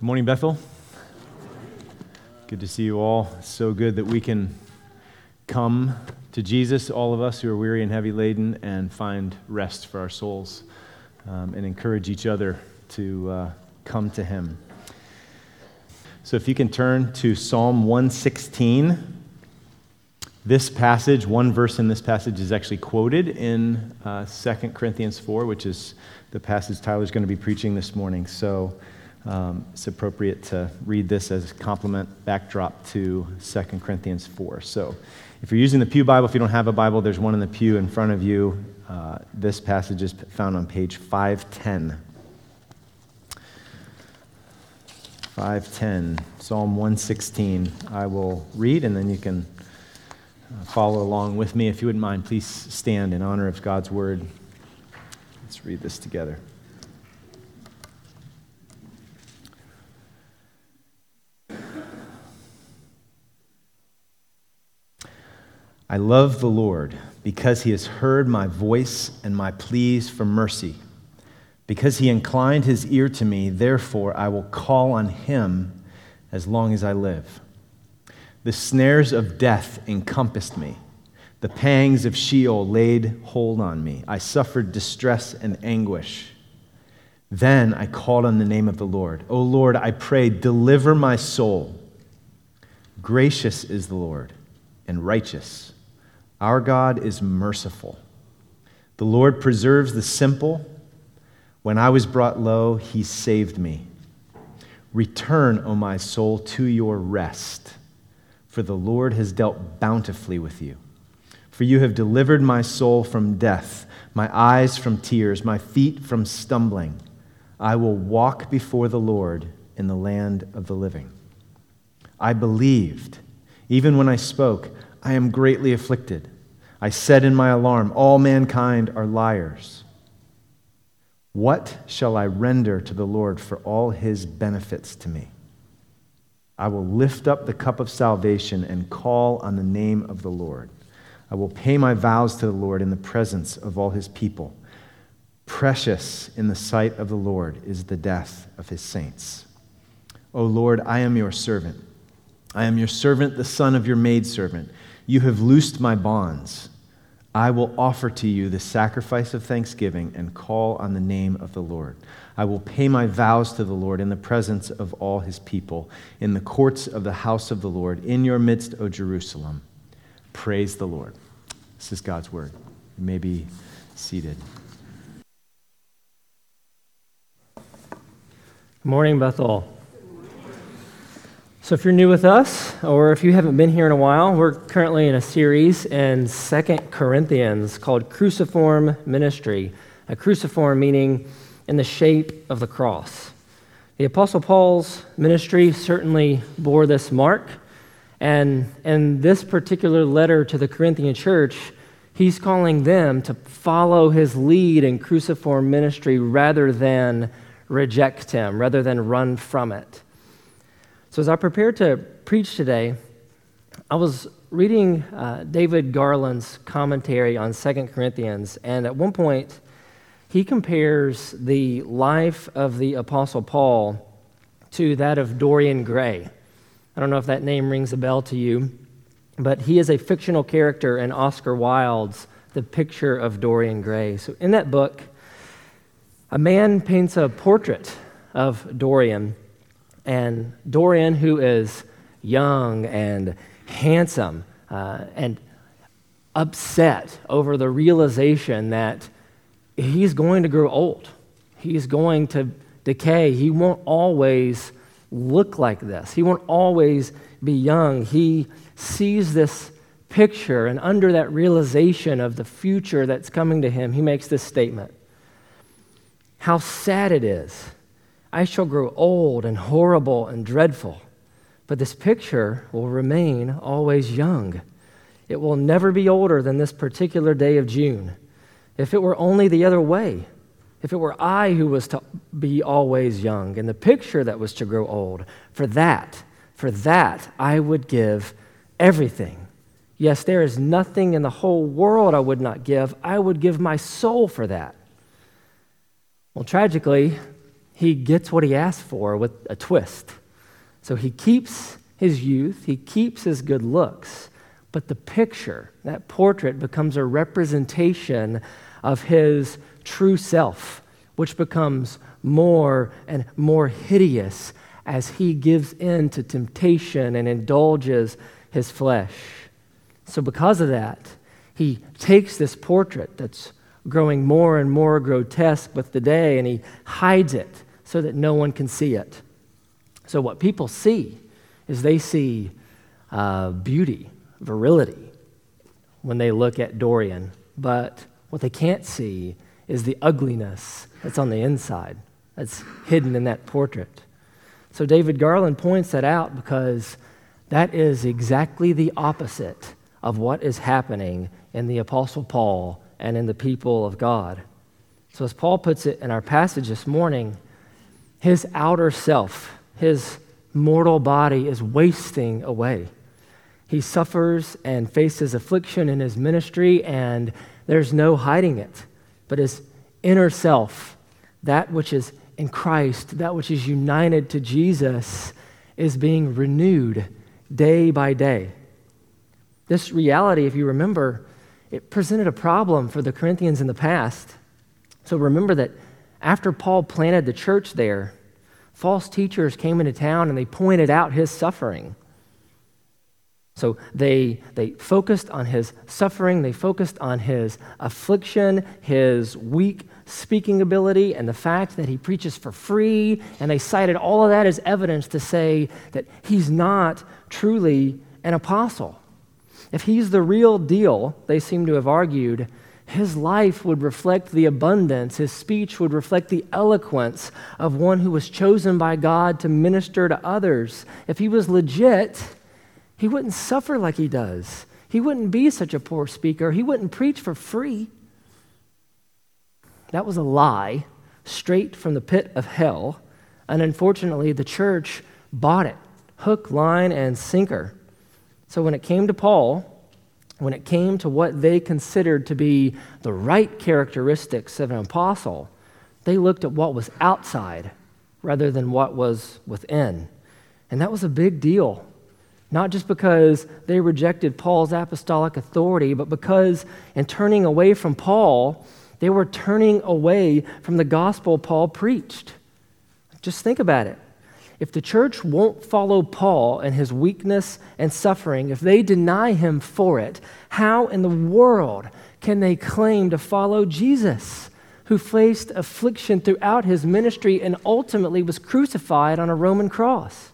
Good morning, Bethel. Good to see you all. So good that we can come to Jesus, all of us who are weary and heavy laden, and find rest for our souls and encourage each other to come to Him. So if you can turn to Psalm 116. This passage, one verse in this passage is actually quoted in 2 Corinthians 4, which is the passage Tyler's going to be preaching this morning. So it's appropriate to read this as a complement backdrop to 2 Corinthians 4. So if you're using the Pew Bible, if you don't have a Bible, there's one in the pew in front of you. This passage is found on page 510. 510, Psalm 116. I will read, and then you can follow along with me. If you wouldn't mind, please stand in honor of God's word. Let's read this together. I love the Lord because He has heard my voice and my pleas for mercy. Because He inclined His ear to me, therefore I will call on Him as long as I live. The snares of death encompassed me. The pangs of Sheol laid hold on me. I suffered distress and anguish. Then I called on the name of the Lord. O Lord, I pray, deliver my soul. Gracious is the Lord and righteous. Our God is merciful. The Lord preserves the simple. When I was brought low, He saved me. Return, O my soul, to your rest, for the Lord has dealt bountifully with you. For you have delivered my soul from death, my eyes from tears, my feet from stumbling. I will walk before the Lord in the land of the living. I believed, even when I spoke, I am greatly afflicted. I said in my alarm, all mankind are liars. What shall I render to the Lord for all His benefits to me? I will lift up the cup of salvation and call on the name of the Lord. I will pay my vows to the Lord in the presence of all His people. Precious in the sight of the Lord is the death of His saints. O Lord, I am your servant. I am your servant, the son of your maidservant. You have loosed my bonds. I will offer to you the sacrifice of thanksgiving and call on the name of the Lord. I will pay my vows to the Lord in the presence of all His people, in the courts of the house of the Lord, in your midst, O Jerusalem. Praise the Lord. This is God's word. You may be seated. Good morning, Bethel. So if you're new with us, or if you haven't been here in a while, we're currently in a series in 2 Corinthians called Cruciform Ministry. A cruciform meaning in the shape of the cross. The Apostle Paul's ministry certainly bore this mark, and in this particular letter to the Corinthian church, he's calling them to follow his lead in cruciform ministry rather than reject him, rather than run from it. So as I prepared to preach today, I was reading David Garland's commentary on 2 Corinthians, and at one point, he compares the life of the Apostle Paul to that of Dorian Gray. I don't know if that name rings a bell to you, but he is a fictional character in Oscar Wilde's The Picture of Dorian Gray. So in that book, a man paints a portrait of Dorian, and Dorian, who is young and handsome and upset over the realization that he's going to grow old. He's going to decay. He won't always look like this. He won't always be young. He sees this picture, and under that realization of the future that's coming to him, he makes this statement. How sad it is. I shall grow old and horrible and dreadful, but this picture will remain always young. It will never be older than this particular day of June. If it were only the other way, if it were I who was to be always young and the picture that was to grow old, for that I would give everything. Yes, there is nothing in the whole world I would not give. I would give my soul for that. Well, tragically, he gets what he asked for with a twist. So he keeps his youth, he keeps his good looks, but the picture, that portrait, becomes a representation of his true self, which becomes more and more hideous as he gives in to temptation and indulges his flesh. So because of that, he takes this portrait that's growing more and more grotesque with the day, and he hides it so that no one can see it. So what people see is they see beauty, virility, when they look at Dorian. But what they can't see is the ugliness that's on the inside, that's hidden in that portrait. So David Garland points that out because that is exactly the opposite of what is happening in the Apostle Paul and in the people of God. So as Paul puts it in our passage this morning, his outer self, his mortal body is wasting away. He suffers and faces affliction in his ministry, and there's no hiding it. But his inner self, that which is in Christ, that which is united to Jesus, is being renewed day by day. This reality, if you remember, it presented a problem for the Corinthians in the past. So remember that after Paul planted the church there, false teachers came into town and they pointed out his suffering. So they focused on his suffering, they focused on his affliction, his weak speaking ability, and the fact that he preaches for free, and they cited all of that as evidence to say that he's not truly an apostle. If he's the real deal, they seem to have argued, his life would reflect the abundance, his speech would reflect the eloquence of one who was chosen by God to minister to others. If he was legit, he wouldn't suffer like he does. He wouldn't be such a poor speaker. He wouldn't preach for free. That was a lie, straight from the pit of hell. And unfortunately, the church bought it, hook, line, and sinker. So when it came to Paul, when it came to what they considered to be the right characteristics of an apostle, they looked at what was outside rather than what was within. And that was a big deal. Not just because they rejected Paul's apostolic authority, but because in turning away from Paul, they were turning away from the gospel Paul preached. Just think about it. If the church won't follow Paul and his weakness and suffering, if they deny him for it, how in the world can they claim to follow Jesus, who faced affliction throughout his ministry and ultimately was crucified on a Roman cross?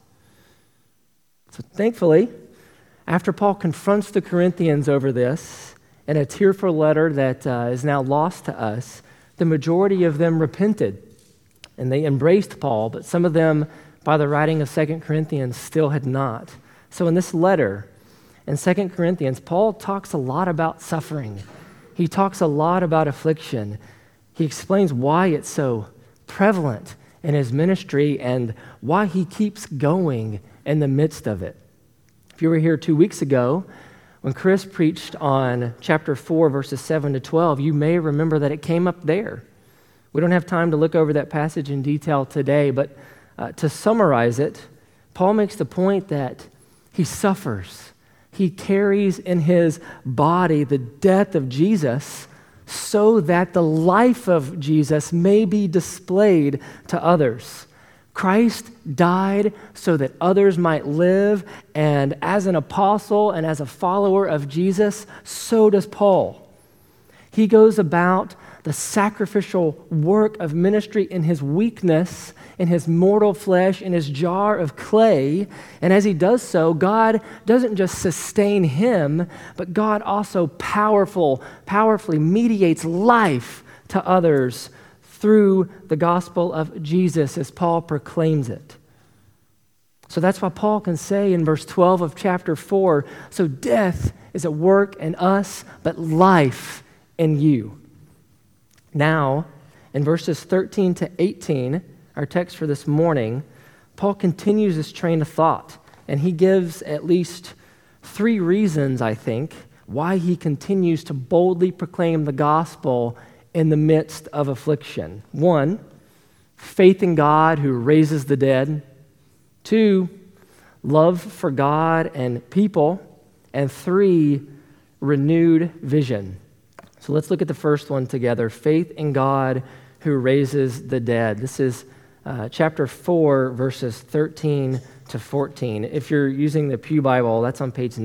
So thankfully, after Paul confronts the Corinthians over this in a tearful letter that is now lost to us, the majority of them repented and they embraced Paul, but some of them, by the writing of 2 Corinthians, still had not. So in this letter, in 2 Corinthians, Paul talks a lot about suffering. He talks a lot about affliction. He explains why it's so prevalent in his ministry and why he keeps going in the midst of it. If you were here 2 weeks ago, when Chris preached on chapter 4, verses 7 to 12, you may remember that it came up there. We don't have time to look over that passage in detail today, but to summarize it, Paul makes the point that he suffers. He carries in his body the death of Jesus so that the life of Jesus may be displayed to others. Christ died so that others might live, and as an apostle and as a follower of Jesus, so does Paul. He goes about the sacrificial work of ministry in his weakness, in his mortal flesh, in his jar of clay. And as he does so, God doesn't just sustain him, but God also powerfully mediates life to others through the gospel of Jesus as Paul proclaims it. So that's why Paul can say in verse 12 of chapter 4, so death is at work in us, but life in you. Now, in verses 13 to 18, our text for this morning, Paul continues this train of thought, and he gives at least 3 reasons, I think, why he continues to boldly proclaim the gospel in the midst of affliction. 1, faith in God who raises the dead. 2, love for God and people. And 3, renewed vision. So let's look at the first one together, faith in God who raises the dead. This is chapter 4, verses 13 to 14. If you're using the Pew Bible, that's on page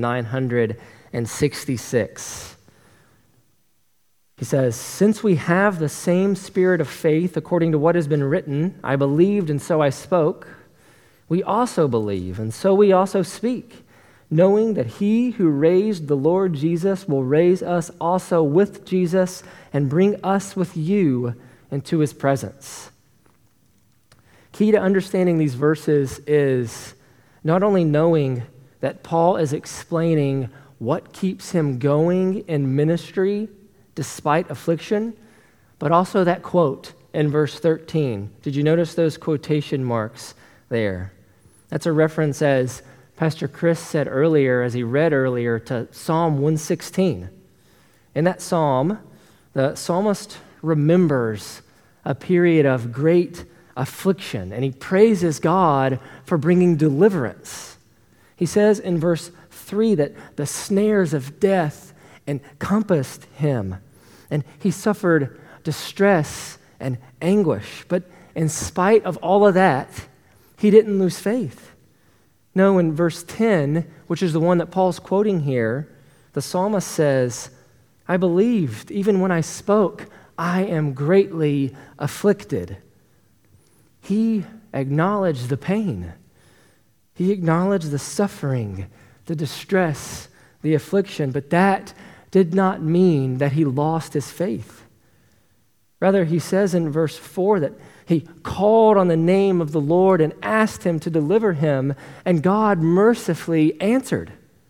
966. He says, "Since we have the same spirit of faith, according to what has been written, I believed and so I spoke, we also believe and so we also speak, knowing that he who raised the Lord Jesus will raise us also with Jesus and bring us with you into his presence." Key to understanding these verses is not only knowing that Paul is explaining what keeps him going in ministry despite affliction, but also that quote in verse 13. Did you notice those quotation marks there? That's a reference, as Pastor Chris said earlier, as he read earlier, to Psalm 116. In that psalm, the psalmist remembers a period of great affliction, and he praises God for bringing deliverance. He says in verse 3 that the snares of death encompassed him, and he suffered distress and anguish. But in spite of all of that, he didn't lose faith. No, in verse 10, which is the one that Paul's quoting here, the psalmist says, "I believed, even when I spoke, I am greatly afflicted." He acknowledged the pain. He acknowledged the suffering, the distress, the affliction, but that did not mean that he lost his faith. Rather, he says in verse 4 that he called on the name of the Lord and asked him to deliver him, and God mercifully answered.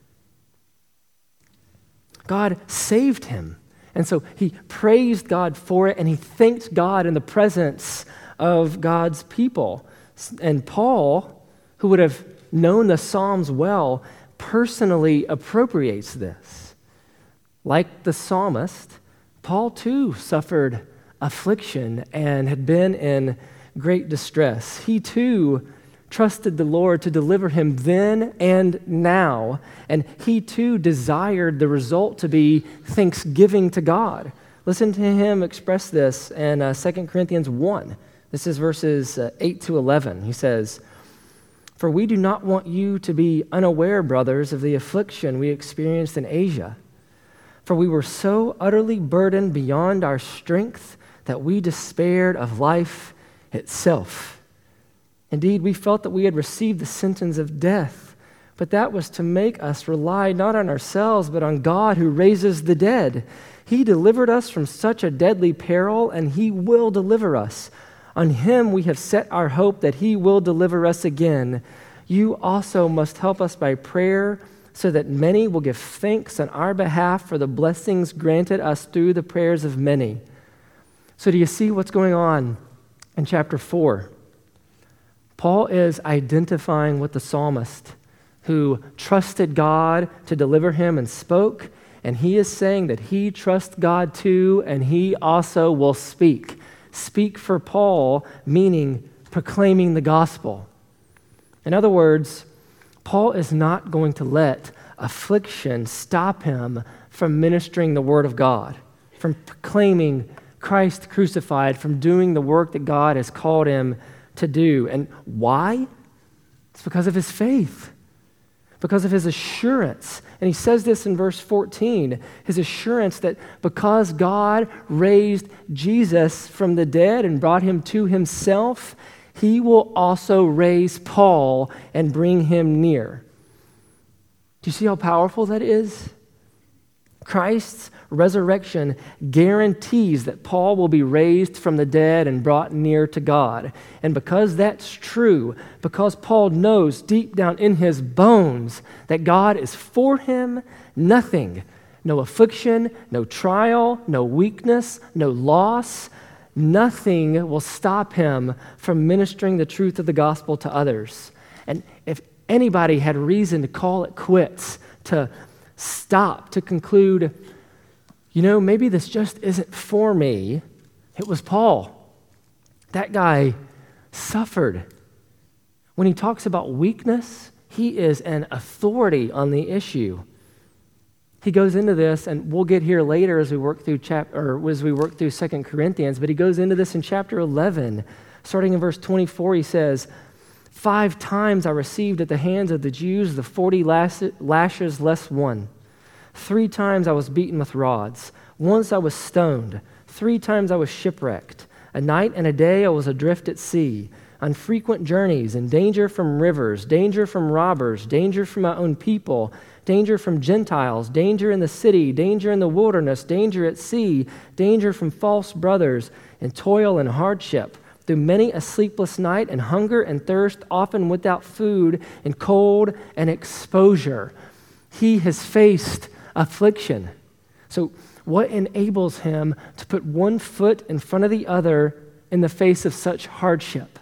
God saved him. And so he praised God for it, and he thanked God in the presence of God's people. And Paul, who would have known the Psalms well, personally appropriates this. Like the psalmist, Paul too suffered affliction and had been in great distress. He too trusted the Lord to deliver him then and now, and he too desired the result to be thanksgiving to God. Listen to him express this in 2 Corinthians 1. This is verses 8 to 11. He says, "For we do not want you to be unaware, brothers, of the affliction we experienced in Asia. For we were so utterly burdened beyond our strength that we despaired of life itself. Indeed, we felt that we had received the sentence of death, but that was to make us rely not on ourselves, but on God who raises the dead. He delivered us from such a deadly peril, and he will deliver us. On him we have set our hope that he will deliver us again. You also must help us by prayer, so that many will give thanks on our behalf for the blessings granted us through the prayers of many." So do you see what's going on in chapter 4? Paul is identifying with the psalmist who trusted God to deliver him and spoke, and he is saying that he trusts God too, and he also will speak. Speak for Paul, meaning proclaiming the gospel. In other words, Paul is not going to let affliction stop him from ministering the word of God, from proclaiming Christ crucified, from doing the work that God has called him to do. And why? It's because of his faith, because of his assurance. And he says this in verse 14, his assurance that because God raised Jesus from the dead and brought him to himself, he will also raise Paul and bring him near. Do you see how powerful that is? Christ's resurrection guarantees that Paul will be raised from the dead and brought near to God. And because that's true, because Paul knows deep down in his bones that God is for him, nothing, no affliction, no trial, no weakness, no loss, nothing will stop him from ministering the truth of the gospel to others. And if anybody had reason to call it quits, to stop, to conclude, maybe this just isn't for me, it was Paul. That guy suffered. When he talks about weakness, he is an authority on the issue. He goes into this, and we'll get here later as we work through 2 Corinthians, but he goes into this in chapter 11. Starting in verse 24, he says, 5 times I received at the hands of the Jews the 40 lashes less one. 3 times I was beaten with rods. Once I was stoned. 3 times I was shipwrecked. A night and a day I was adrift at sea, on frequent journeys, in danger from rivers, danger from robbers, danger from my own people, danger from Gentiles, danger in the city, danger in the wilderness, danger at sea, danger from false brothers, and toil and hardship, through many a sleepless night, and hunger and thirst, often without food, and cold and exposure. He has faced affliction. So what enables him to put one foot in front of the other in the face of such hardship?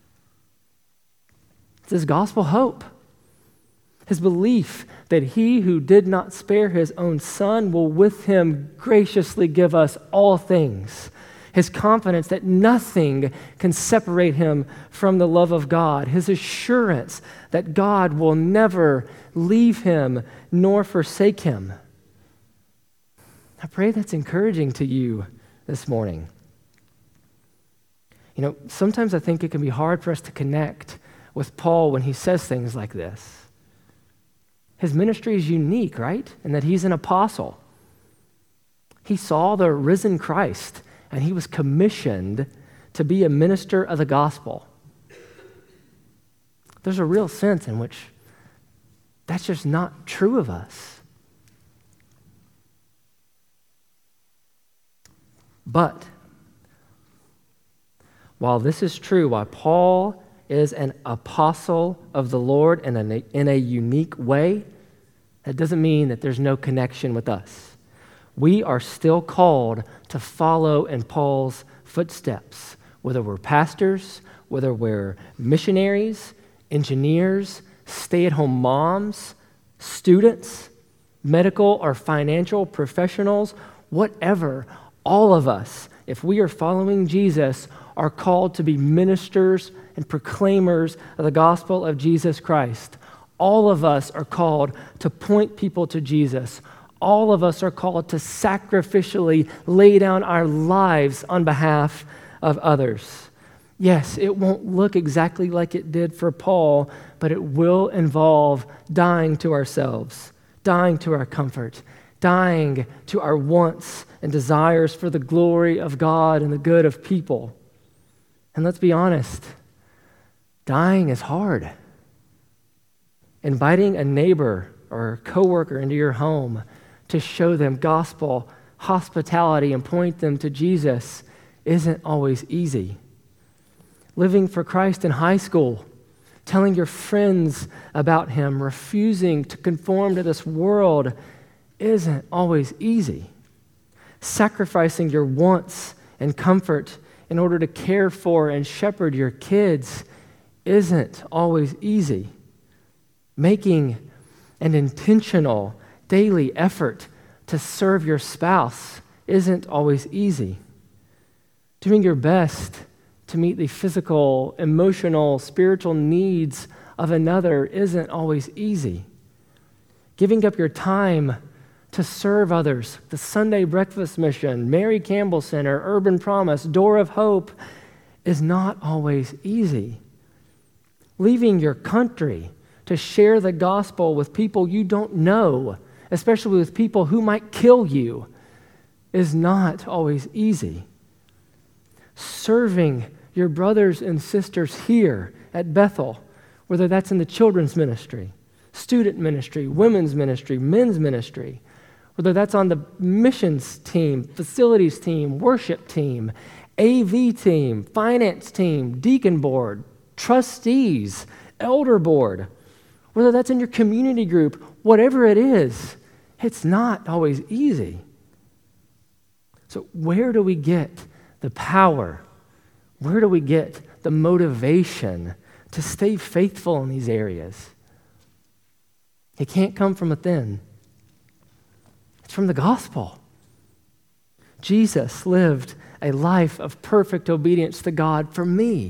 It's his gospel hope. His belief that he who did not spare his own son will with him graciously give us all things. His confidence that nothing can separate him from the love of God. His assurance that God will never leave him nor forsake him. I pray that's encouraging to you this morning. You know, sometimes I think it can be hard for us to connect with Paul when he says things like this. His ministry is unique, right? In that he's an apostle. He saw the risen Christ, and he was commissioned to be a minister of the gospel. There's a real sense in which that's just not true of us. But while this is true, while Paul is an apostle of the Lord in a unique way, that doesn't mean that there's no connection with us. We are still called to follow in Paul's footsteps, whether we're pastors, whether we're missionaries, engineers, stay-at-home moms, students, medical or financial professionals, whatever. All of us, if we are following Jesus, are called to be ministers and proclaimers of the gospel of Jesus Christ. All of us are called to point people to Jesus. All of us are called to sacrificially lay down our lives on behalf of others. Yes, it won't look exactly like it did for Paul, but it will involve dying to ourselves, dying to our comfort, dying to our wants and desires for the glory of God and the good of people. And let's be honest, dying is hard. Inviting a neighbor or a coworker into your home to show them gospel hospitality and point them to Jesus isn't always easy. Living for Christ in high school, telling your friends about him, refusing to conform to this world isn't always easy. Sacrificing your wants and comfort in order to care for and shepherd your kids isn't always easy. Making an intentional daily effort to serve your spouse isn't always easy. Doing your best to meet the physical, emotional, spiritual needs of another isn't always easy. Giving up your time to serve others, the Sunday Breakfast Mission, Mary Campbell Center, Urban Promise, Door of Hope, is not always easy. Leaving your country to share the gospel with people you don't know, especially with people who might kill you, is not always easy. Serving your brothers and sisters here at Bethel, whether that's in the children's ministry, student ministry, women's ministry, men's ministry, whether that's on the missions team, facilities team, worship team, AV team, finance team, deacon board, trustees, elder board, whether that's in your community group, whatever it is, it's not always easy. So where do we get the power? Where do we get the motivation to stay faithful in these areas? It can't come from within. It's from the gospel. Jesus lived a life of perfect obedience to God for me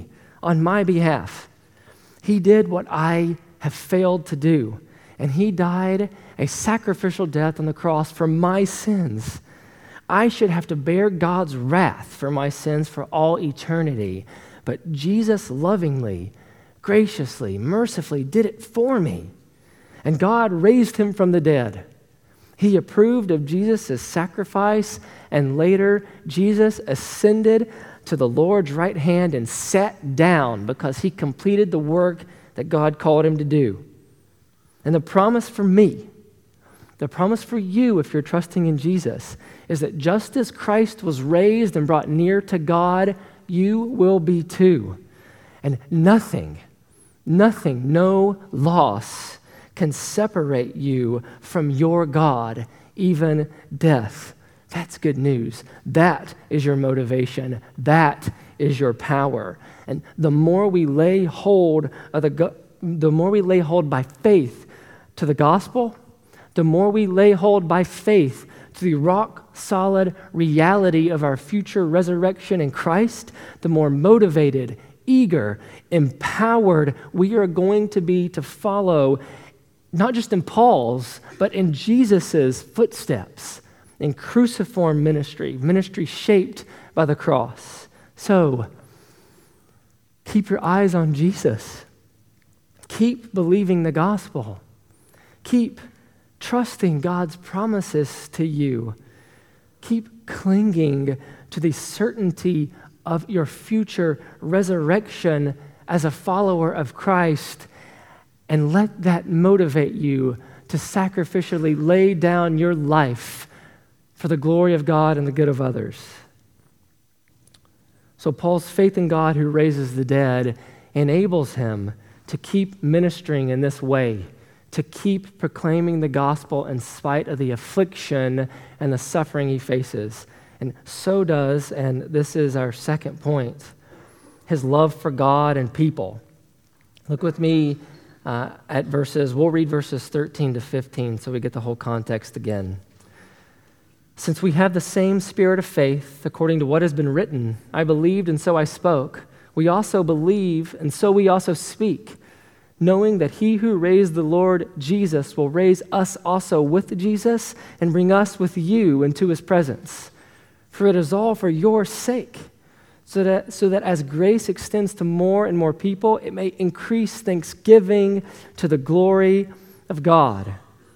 on my behalf. He did what I have failed to do, and he died a sacrificial death on the cross for my sins. I should have to bear God's wrath for my sins for all eternity, but Jesus lovingly, graciously, mercifully did it for me, and God raised him from the dead. He approved of Jesus' sacrifice, and later Jesus ascended to the Lord's right hand and sat down because he completed the work that God called him to do. And the promise for me, the promise for you if you're trusting in Jesus, is that just as Christ was raised and brought near to God, you will be too. And nothing, no loss can separate you from your God, even death. That's good news. That is your motivation. That is your power. And the more we lay hold of the more we lay hold by faith to the gospel, the more we lay hold by faith to the rock-solid reality of our future resurrection in Christ, the more motivated, eager, empowered we are going to be to follow, not just in Paul's, but in Jesus' footsteps, in cruciform ministry shaped by the cross. So, keep your eyes on Jesus. Keep believing the gospel. Keep trusting God's promises to you. Keep clinging to the certainty of your future resurrection as a follower of Christ, and let that motivate you to sacrificially lay down your life for the glory of God and the good of others. So Paul's faith in God who raises the dead enables him to keep ministering in this way, to keep proclaiming the gospel in spite of the affliction and the suffering he faces. And so does, and this is our second point, his love for God and people. Look with me at we'll read verses 13 to 15 so we get the whole context again. Since we have the same spirit of faith, according to what has been written, I believed and so I spoke. We also believe and so we also speak, knowing that he who raised the Lord Jesus will raise us also with Jesus and bring us with you into his presence. For it is all for your sake, so that as grace extends to more and more people, it may increase thanksgiving to the glory of God.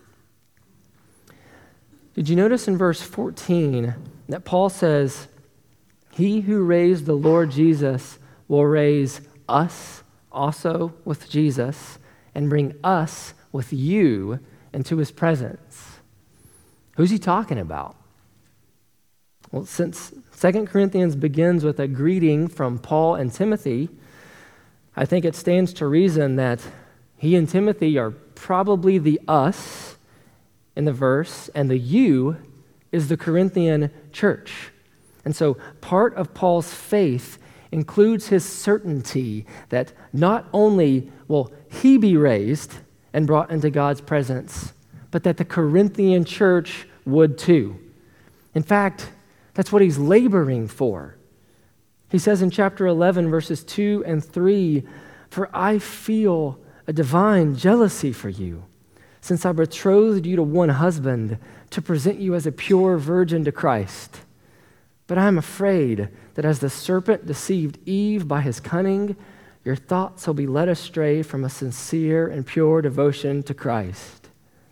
Did you notice in verse 14 that Paul says, he who raised the Lord Jesus will raise us also with Jesus and bring us with you into his presence? Who's he talking about? Well, since 2 Corinthians begins with a greeting from Paul and Timothy, I think it stands to reason that he and Timothy are probably the us in the verse, and the you is the Corinthian church. And so part of Paul's faith includes his certainty that not only will he be raised and brought into God's presence, but that the Corinthian church would too. In fact, that's what he's laboring for. He says in chapter 11, verses 2 and 3, "For I feel a divine jealousy for you, since I betrothed you to one husband to present you as a pure virgin to Christ. But I am afraid that as the serpent deceived Eve by his cunning, your thoughts will be led astray from a sincere and pure devotion to Christ."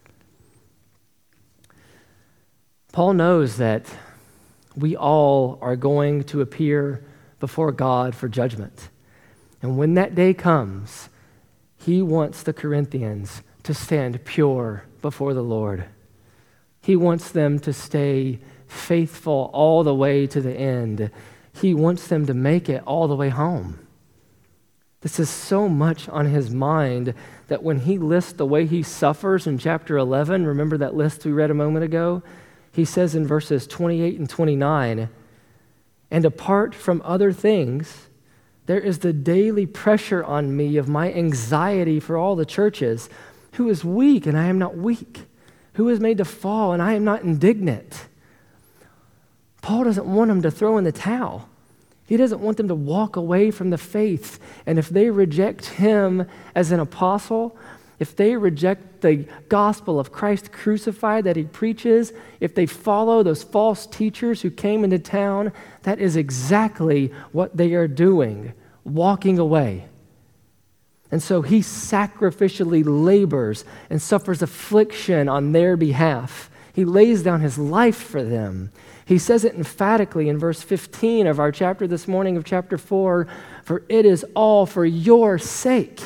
Paul knows that we all are going to appear before God for judgment. And when that day comes, he wants the Corinthians to stand pure before the Lord. He wants them to stay faithful all the way to the end. He wants them to make it all the way home. This is so much on his mind that when he lists the way he suffers in chapter 11, remember that list we read a moment ago? He says in verses 28 and 29, "And apart from other things, there is the daily pressure on me of my anxiety for all the churches. Who is weak and I am not weak? Who is made to fall and I am not indignant?" Paul doesn't want them to throw in the towel. He doesn't want them to walk away from the faith. And if they reject him as an apostle, if they reject the gospel of Christ crucified that he preaches, if they follow those false teachers who came into town, that is exactly what they are doing, walking away. And so he sacrificially labors and suffers affliction on their behalf. He lays down his life for them. He says it emphatically in verse 15 of our chapter this morning of chapter 4, for it is all for your sake.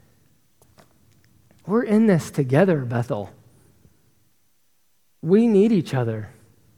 We're in this together, Bethel. We need each other.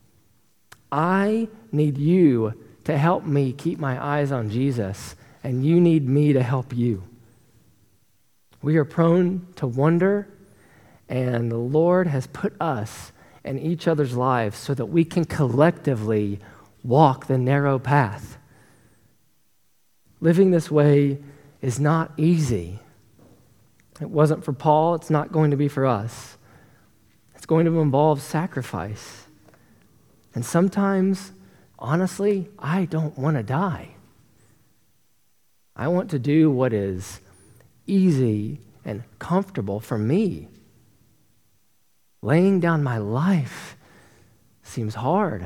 I need you to help me keep my eyes on Jesus, and you need me to help you. We are prone to wonder, and the Lord has put us in each other's lives so that we can collectively walk the narrow path. Living this way is not easy. It wasn't for Paul. It's not going to be for us. It's going to involve sacrifice. And sometimes, honestly, I don't want to die. I want to do what is easy and comfortable for me. Laying down my life seems hard.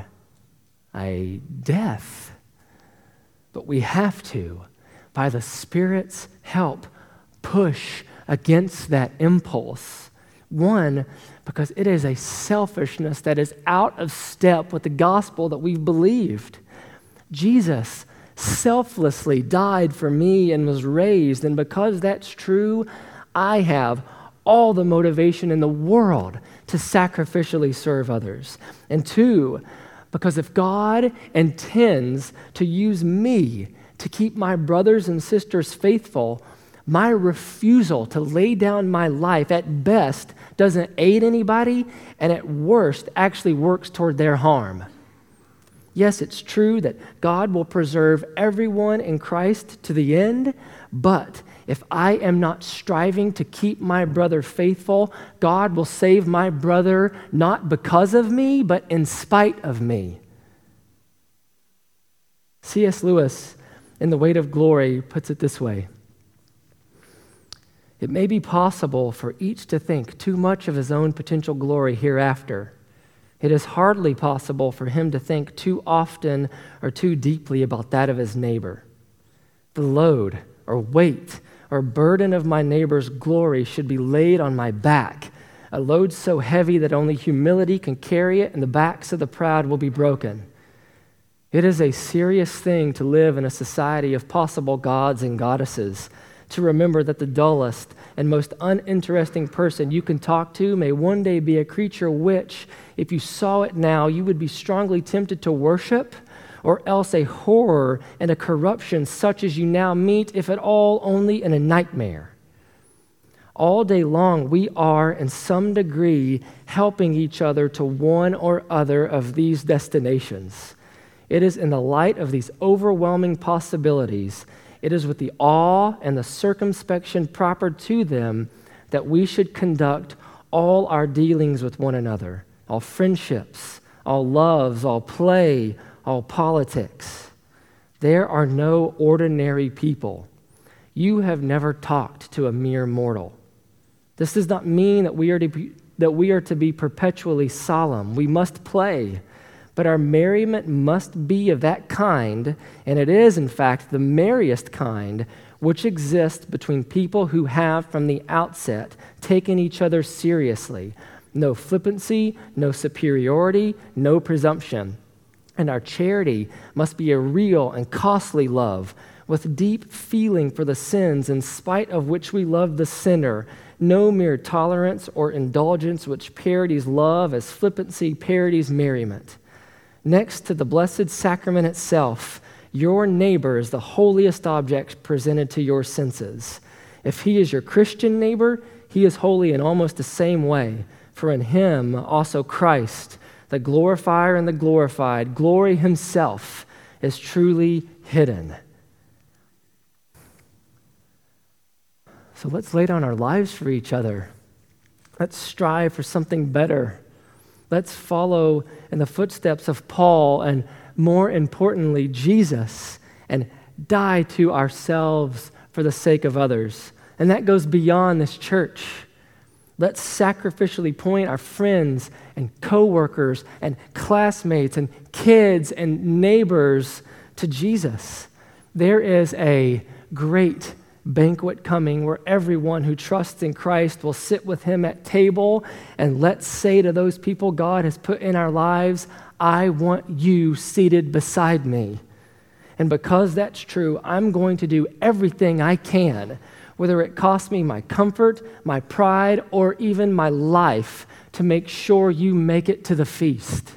Death. But we have to, by the Spirit's help, push against that impulse. One, because it is a selfishness that is out of step with the gospel that we've believed. Jesus selflessly died for me and was raised, and because that's true, I have all the motivation in the world to sacrificially serve others. And two, because if God intends to use me to keep my brothers and sisters faithful, my refusal to lay down my life at best doesn't aid anybody, and at worst actually works toward their harm. Yes, it's true that God will preserve everyone in Christ to the end, but if I am not striving to keep my brother faithful, God will save my brother not because of me, but in spite of me. C.S. Lewis, in The Weight of Glory, puts it this way: it may be possible for each to think too much of his own potential glory hereafter. It is hardly possible for him to think too often or too deeply about that of his neighbor. The load or weight or burden of my neighbor's glory should be laid on my back, a load so heavy that only humility can carry it, and the backs of the proud will be broken. It is a serious thing to live in a society of possible gods and goddesses, to remember that the dullest and most uninteresting person you can talk to may one day be a creature which, if you saw it now, you would be strongly tempted to worship, or else a horror and a corruption such as you now meet, if at all only in a nightmare. All day long, we are, in some degree, helping each other to one or other of these destinations. It is in the light of these overwhelming possibilities, it is with the awe and the circumspection proper to them that we should conduct all our dealings with one another, all friendships, all loves, all play, all politics. There are no ordinary people. You have never talked to a mere mortal. This does not mean that we are to be perpetually solemn. We must play. But our merriment must be of that kind, and it is, in fact, the merriest kind, which exists between people who have, from the outset, taken each other seriously. No flippancy, no superiority, no presumption. And our charity must be a real and costly love, with deep feeling for the sins in spite of which we love the sinner. No mere tolerance or indulgence which parodies love as flippancy parodies merriment. Next to the blessed sacrament itself, your neighbor is the holiest object presented to your senses. If he is your Christian neighbor, he is holy in almost the same way, for in him also Christ, the glorifier and the glorified, glory himself, is truly hidden. So let's lay down our lives for each other. Let's strive for something better. Let's follow in the footsteps of Paul and, more importantly, Jesus, and die to ourselves for the sake of others. And that goes beyond this church. Let's sacrificially point our friends and coworkers and classmates and kids and neighbors to Jesus. There is a great banquet coming where everyone who trusts in Christ will sit with him at table, and let's say to those people God has put in our lives, I want you seated beside me. And because that's true, I'm going to do everything I can, whether it costs me my comfort, my pride, or even my life, to make sure you make it to the feast.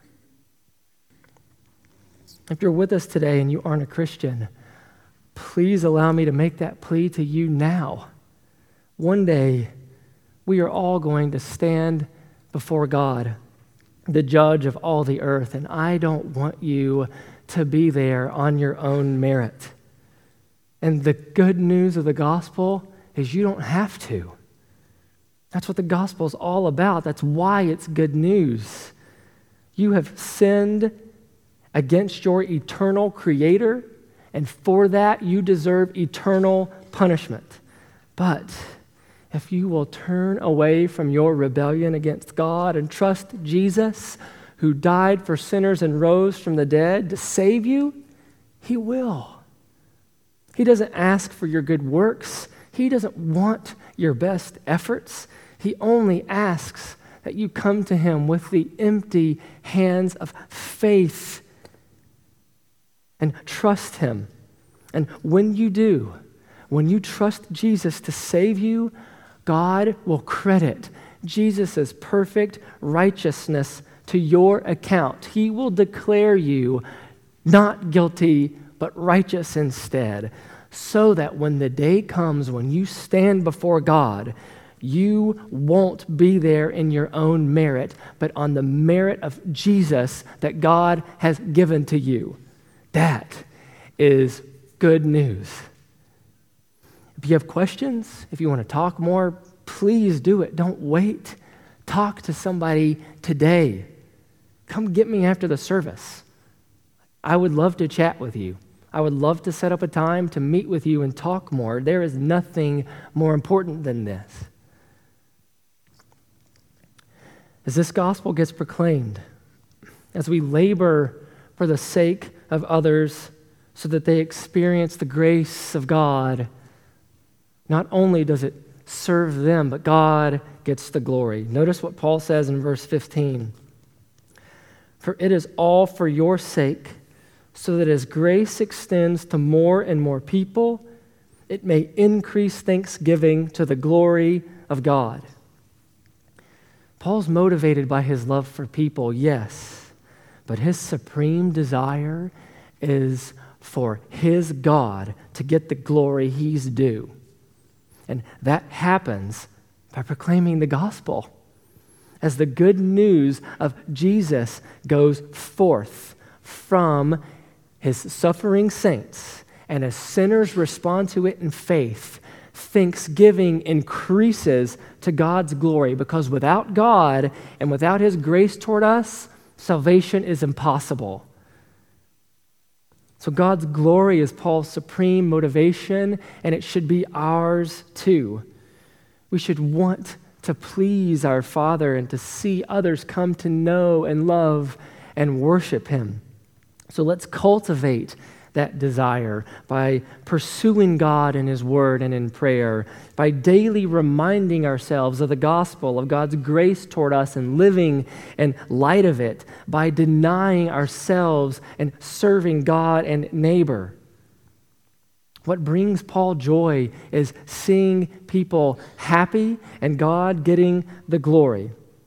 If you're with us today and you aren't a Christian, please allow me to make that plea to you now. One day, we are all going to stand before God, the judge of all the earth, and I don't want you to be there on your own merit. And the good news of the gospel is you don't have to. That's what the gospel is all about. That's why it's good news. You have sinned against your eternal Creator, and for that you deserve eternal punishment. But if you will turn away from your rebellion against God and trust Jesus, who died for sinners and rose from the dead to save you, he will. He doesn't ask for your good works. He doesn't want your best efforts. He only asks that you come to him with the empty hands of faith and trust him. And when you do, when you trust Jesus to save you, God will credit Jesus' perfect righteousness to your account. He will declare you not guilty, but righteous instead, so that when the day comes when you stand before God, you won't be there in your own merit, but on the merit of Jesus that God has given to you. That is good news. If you have questions, if you want to talk more, please do it. Don't wait. Talk to somebody today. Come get me after the service. I would love to chat with you. I would love to set up a time to meet with you and talk more. There is nothing more important than this. As this gospel gets proclaimed, as we labor for the sake of others so that they experience the grace of God, not only does it serve them, but God gets the glory. Notice what Paul says in verse 15. For it is all for your sake, so that as grace extends to more and more people, it may increase thanksgiving to the glory of God. Paul's motivated by his love for people, yes, but his supreme desire is for his God to get the glory he's due. And that happens by proclaiming the gospel. As the good news of Jesus goes forth from his suffering saints, and as sinners respond to it in faith, thanksgiving increases to God's glory, because without God and without his grace toward us, salvation is impossible. So God's glory is Paul's supreme motivation, and it should be ours too. We should want to please our Father and to see others come to know and love and worship him. So let's cultivate that desire by pursuing God in his word and in prayer, by daily reminding ourselves of the gospel, of God's grace toward us and living in light of it, by denying ourselves and serving God and neighbor. What brings Paul joy is seeing people happy and God getting the glory.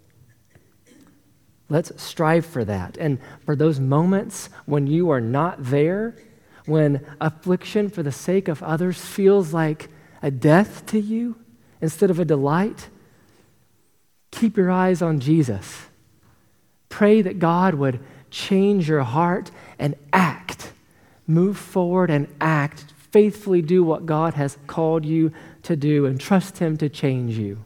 Let's strive for that. And for those moments when you are not there, when affliction for the sake of others feels like a death to you instead of a delight, keep your eyes on Jesus. Pray that God would change your heart and act. Move forward and act. Faithfully do what God has called you to do and trust him to change you.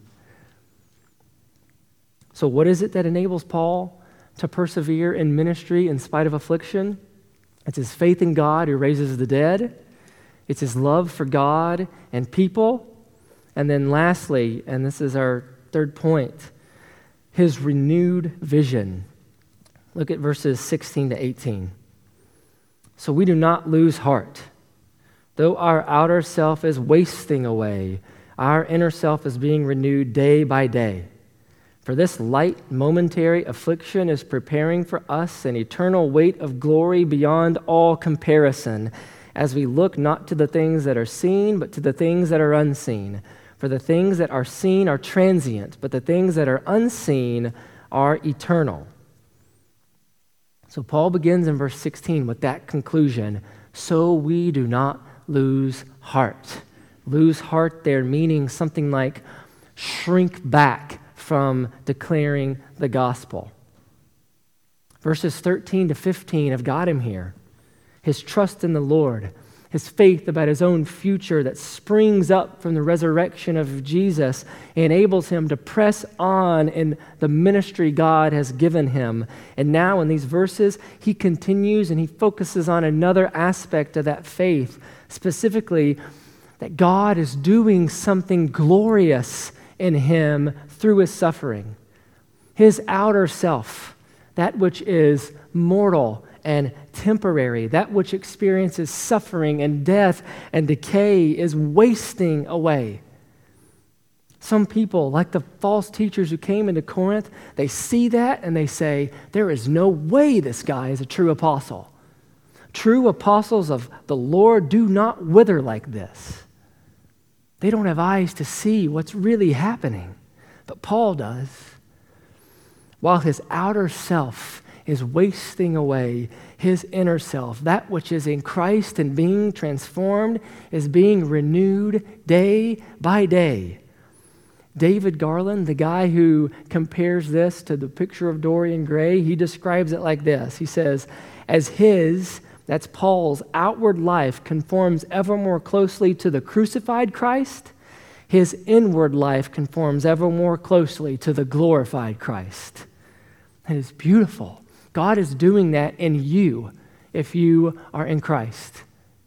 So what is it that enables Paul to persevere in ministry in spite of affliction? It's his faith in God who raises the dead. It's his love for God and people. And then lastly, and this is our third point, his renewed vision. Look at verses 16 to 18. So we do not lose heart. Though our outer self is wasting away, our inner self is being renewed day by day. For this light, momentary affliction is preparing for us an eternal weight of glory beyond all comparison, as we look not to the things that are seen, but to the things that are unseen. For the things that are seen are transient, but the things that are unseen are eternal. So Paul begins in verse 16 with that conclusion, so we do not lose heart. Lose heart there meaning something like shrink back from declaring the gospel. Verses 13 to 15 have got him here. His trust in the Lord, his faith about his own future that springs up from the resurrection of Jesus enables him to press on in the ministry God has given him. And now in these verses, he continues and he focuses on another aspect of that faith, specifically that God is doing something glorious in him through his suffering. His outer self, that which is mortal and temporary, that which experiences suffering and death and decay, is wasting away. Some people, like the false teachers who came into Corinth, they see that and they say, there is no way this guy is a true apostle. True apostles of the Lord do not wither like this. They don't have eyes to see what's really happening, but Paul does. While his outer self is wasting away, his inner self, that which is in Christ and being transformed, is being renewed day by day. David Garland, the guy who compares this to the picture of Dorian Gray, he describes it like this. He says, as his, that's Paul's, outward life conforms ever more closely to the crucified Christ, his inward life conforms ever more closely to the glorified Christ. That is beautiful. God is doing that in you if you are in Christ.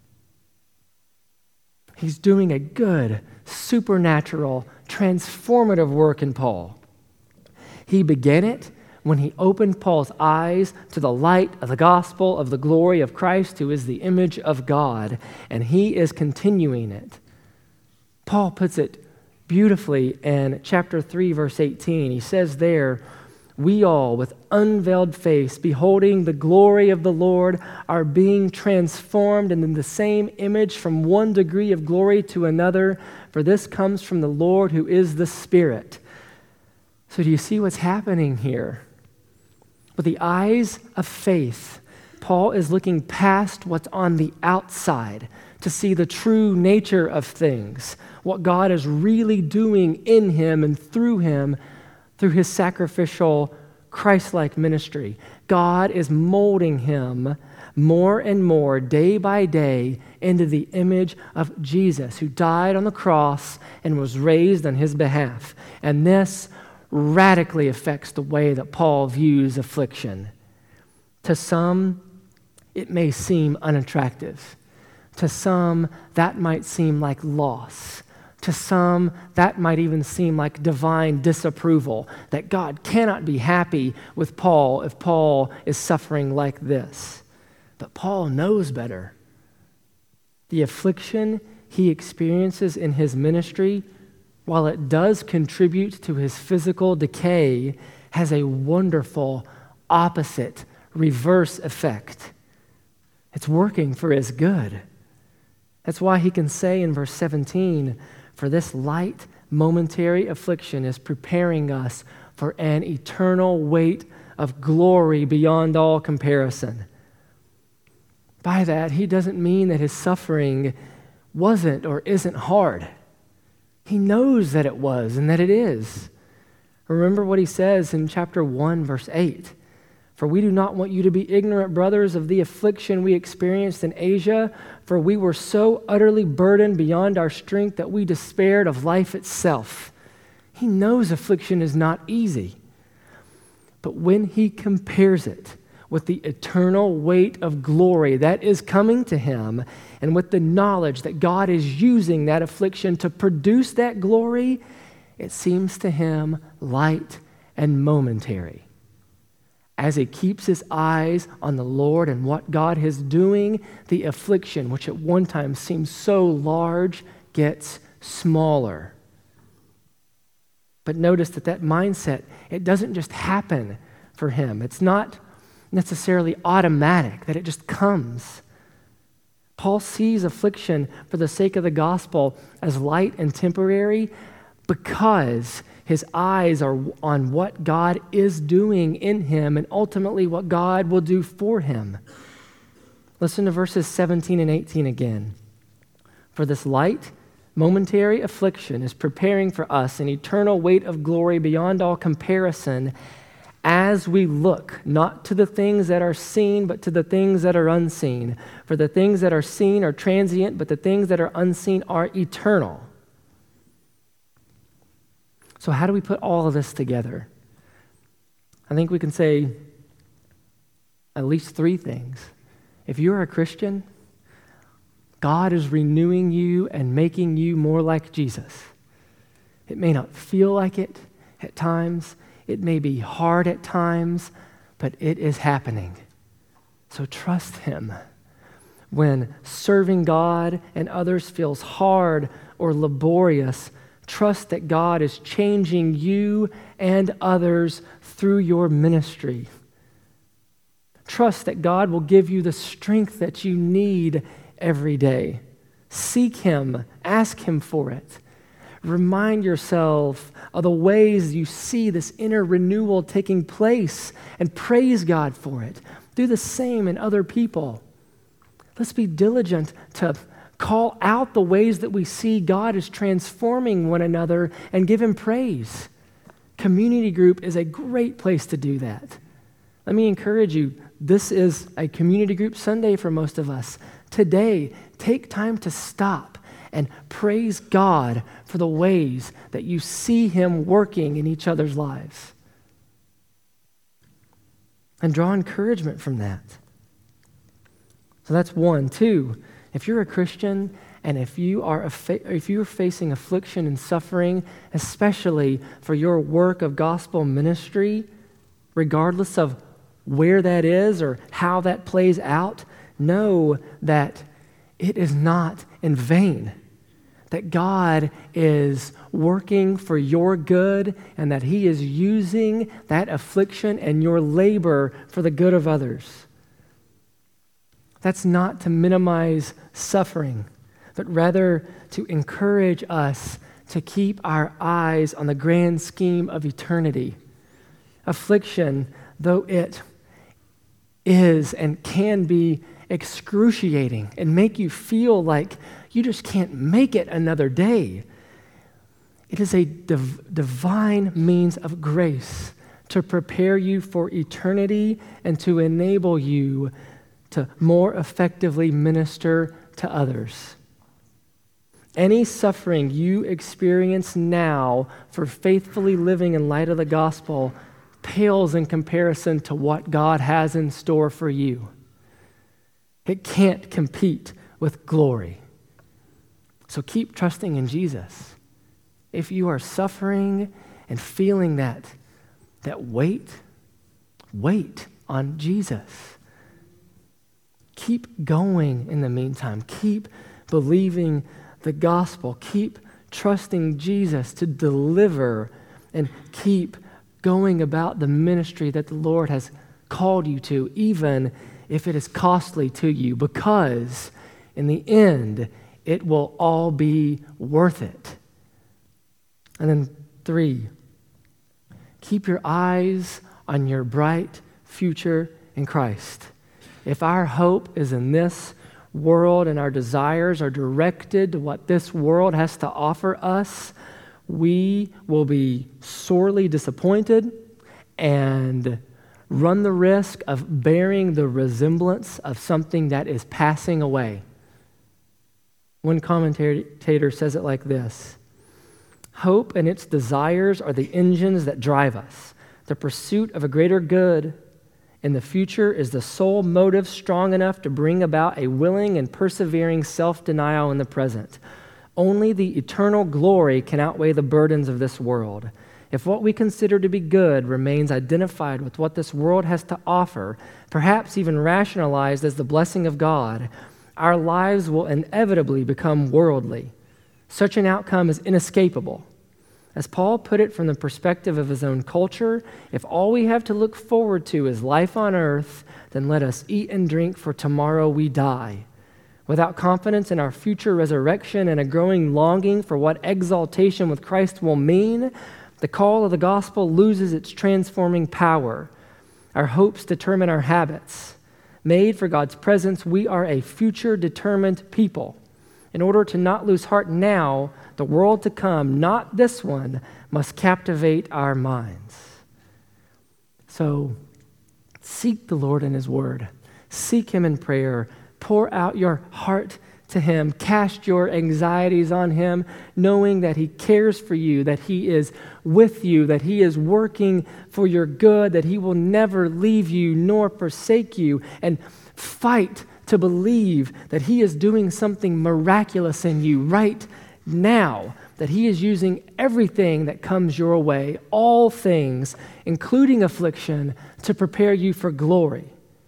He's doing a good, supernatural, transformative work in Paul. He began it when he opened Paul's eyes to the light of the gospel of the glory of Christ, who is the image of God, and he is continuing it. Paul puts it beautifully in chapter 3, verse 18. He says there, we all, with unveiled face, beholding the glory of the Lord, are being transformed into the same image from one degree of glory to another, for this comes from the Lord who is the Spirit. So do you see what's happening here? With the eyes of faith, Paul is looking past what's on the outside to see the true nature of things, what God is really doing in him and through him, through his sacrificial, Christ-like ministry. God is molding him more and more, day by day, into the image of Jesus, who died on the cross and was raised on his behalf. And this radically affects the way that Paul views affliction. To some, it may seem unattractive. To some, that might seem like loss. To some, that might even seem like divine disapproval, that God cannot be happy with Paul if Paul is suffering like this. But Paul knows better. The affliction he experiences in his ministry, while it does contribute to his physical decay, has a wonderful opposite, reverse effect. It's working for his good. That's why he can say in verse 17, for this light, momentary affliction is preparing us for an eternal weight of glory beyond all comparison. By that, he doesn't mean that his suffering wasn't or isn't hard. He knows that it was and that it is. Remember what he says in chapter 1, verse 8. For we do not want you to be ignorant, brothers, of the affliction we experienced in Asia, for we were so utterly burdened beyond our strength that we despaired of life itself. He knows affliction is not easy. But when he compares it with the eternal weight of glory that is coming to him, and with the knowledge that God is using that affliction to produce that glory, it seems to him light and momentary. As he keeps his eyes on the Lord and what God is doing, the affliction, which at one time seemed so large, gets smaller. But notice that mindset, it doesn't just happen for him. It's not necessarily automatic, that it just comes. Paul sees affliction for the sake of the gospel as light and temporary because his eyes are on what God is doing in him and ultimately what God will do for him. Listen to verses 17 and 18 again. For this light, momentary affliction is preparing for us an eternal weight of glory beyond all comparison as we look not to the things that are seen, but to the things that are unseen. For the things that are seen are transient, but the things that are unseen are eternal. So how do we put all of this together? I think we can say at least three things. If you're a Christian, God is renewing you and making you more like Jesus. It may not feel like it at times. It may be hard at times, but it is happening. So trust him. When serving God and others feels hard or laborious, trust that God is changing you and others through your ministry. Trust that God will give you the strength that you need every day. Seek him. Ask him for it. Remind yourself of the ways you see this inner renewal taking place and praise God for it. Do the same in other people. Let's be diligent to call out the ways that we see God is transforming one another and give him praise. Community group is a great place to do that. Let me encourage you, this is a community group Sunday for most of us. Today, take time to stop and praise God for the ways that you see him working in each other's lives. And draw encouragement from that. So that's one. Two, if you're a Christian and if you're facing affliction and suffering, especially for your work of gospel ministry, regardless of where that is or how that plays out, know that it is not in vain. That God is working for your good and that he is using that affliction and your labor for the good of others. That's not to minimize suffering, but rather to encourage us to keep our eyes on the grand scheme of eternity. Affliction, though it is and can be excruciating and make you feel like you just can't make it another day. It is a divine means of grace to prepare you for eternity and to enable you to more effectively minister to others. Any suffering you experience now for faithfully living in light of the gospel pales in comparison to what God has in store for you. It can't compete with glory. So keep trusting in Jesus. If you are suffering and feeling that weight, wait on Jesus. Keep going in the meantime. Keep believing the gospel. Keep trusting Jesus to deliver and keep going about the ministry that the Lord has called you to, even if it is costly to you, because in the end, it will all be worth it. And then 3, keep your eyes on your bright future in Christ. If our hope is in this world and our desires are directed to what this world has to offer us, we will be sorely disappointed and run the risk of bearing the resemblance of something that is passing away. One commentator says it like this: hope and its desires are the engines that drive us. The pursuit of a greater good in the future is the sole motive strong enough to bring about a willing and persevering self-denial in the present. Only the eternal glory can outweigh the burdens of this world. If what we consider to be good remains identified with what this world has to offer, perhaps even rationalized as the blessing of God, our lives will inevitably become worldly. Such an outcome is inescapable. As Paul put it from the perspective of his own culture, if all we have to look forward to is life on earth, then let us eat and drink, for tomorrow we die. Without confidence in our future resurrection and a growing longing for what exaltation with Christ will mean, the call of the gospel loses its transforming power. Our hopes determine our habits. Made for God's presence, we are a future-determined people. In order to not lose heart now, the world to come, not this one, must captivate our minds. So, seek the Lord in His Word. Seek Him in prayer. Pour out your heart to Him. Cast your anxieties on Him, knowing that He cares for you, that He is with you, that He is working for your good, that He will never leave you nor forsake you. And fight to believe that He is doing something miraculous in you right now, that He is using everything that comes your way, all things, including affliction, to prepare you for glory.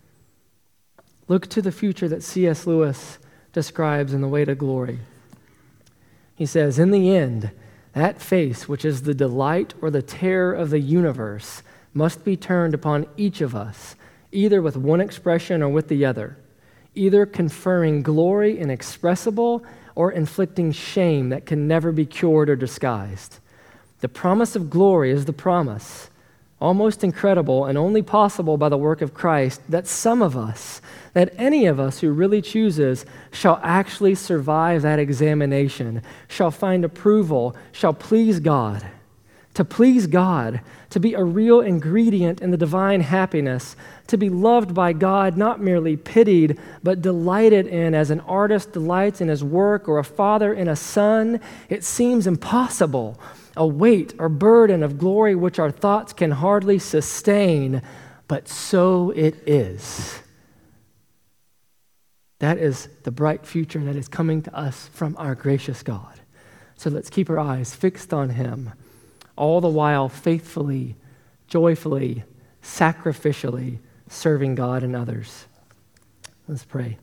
Look to the future that C.S. Lewis describes in The Way to Glory. He says, in the end, that face which is the delight or the terror of the universe must be turned upon each of us, either with one expression or with the other, either conferring glory inexpressible or inflicting shame that can never be cured or disguised. The promise of glory is the promise, almost incredible and only possible by the work of Christ, that some of us, that any of us who really chooses, shall actually survive that examination, shall find approval, shall please God. To please God, to be a real ingredient in the divine happiness, to be loved by God, not merely pitied, but delighted in as an artist delights in his work or a father in a son, it seems impossible, a weight or burden of glory which our thoughts can hardly sustain, but so it is. That is the bright future that is coming to us from our gracious God. So let's keep our eyes fixed on Him, all the while faithfully, joyfully, sacrificially serving God and others. Let's pray.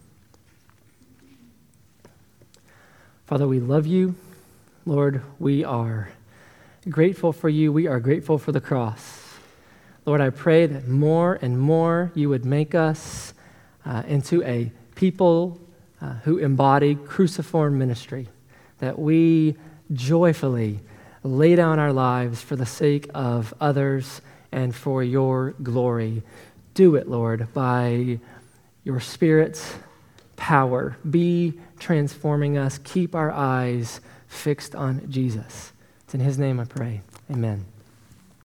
Father, we love you. Lord, we are grateful for you. We are grateful for the cross. Lord, I pray that more and more you would make us into a people who embody cruciform ministry, that we joyfully lay down our lives for the sake of others and for your glory. Do it, Lord, by your Spirit's power. Be transforming us. Keep our eyes fixed on Jesus. It's in His name I pray. Amen.